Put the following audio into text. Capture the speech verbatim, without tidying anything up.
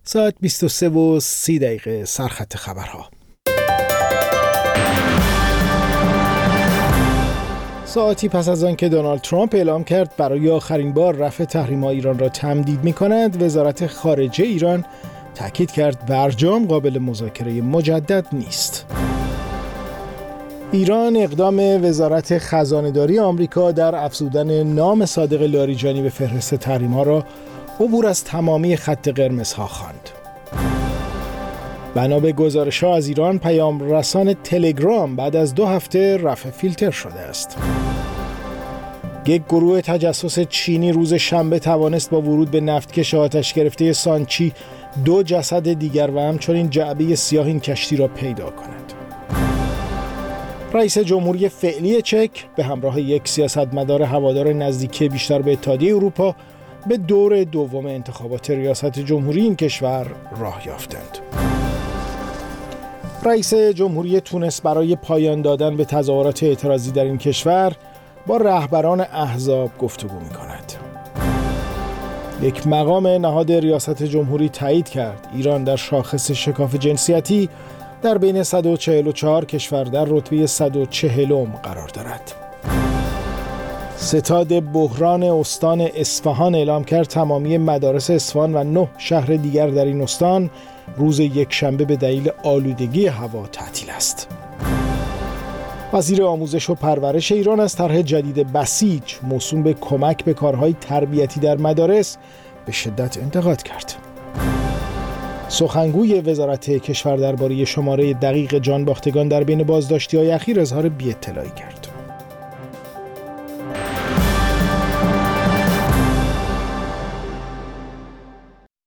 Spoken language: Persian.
ساعت بیست و سه و سی دقیقه سرخط خبرها. ساعتی پس از آن که دونالد ترامپ اعلام کرد برای آخرین بار رفع تحریم‌های ایران را تمدید می‌کند، وزارت خارجه ایران تاکید کرد برجام قابل مذاکره مجدد نیست. ایران اقدام وزارت خزانه‌داری آمریکا در افزودن نام صادق لاریجانی به فهرست تحریم‌ها را عبور از تمامی خط قرمزها خواند. بنا به گزارش‌ها از ایران، پیام رسان تلگرام بعد از دو هفته رفع فیلتر شده است. یک گروه تجسس چینی روز شنبه توانست با ورود به نفتکش آتش گرفته سانچی دو جسد دیگر و همچنین جعبه سیاه این کشتی را پیدا کند. رئیس جمهوری فعلی چک به همراه یک سیاستمدار هوادار نزدیکی بیشتر به اتحادیه اروپا به دور دوم انتخابات ریاست جمهوری این کشور راه یافتند. رئیس جمهوری تونس برای پایان دادن به تظاهرات اعتراضی در این کشور با رهبران احزاب گفتگو می‌کند. یک مقام نهاد ریاست جمهوری تایید کرد ایران در شاخص شکاف جنسیتی در بین صد و چهل و چهار کشور در رتبه صد و چهلم قرار دارد. ستاد بحران استان اصفهان اعلام کرد تمامی مدارس اصفهان و نه شهر دیگر در این استان روز یکشنبه به دلیل آلودگی هوا تعطیل است. وزیر آموزش و پرورش ایران از طرح جدید بسیج موسوم به کمک به کارهای تربیتی در مدارس به شدت انتقاد کرد. سخنگوی وزارت کشور درباره شماره دقیق جانباختگان در بین بازداشتی‌های اخیر اظهار بی‌اطلاعی کرد.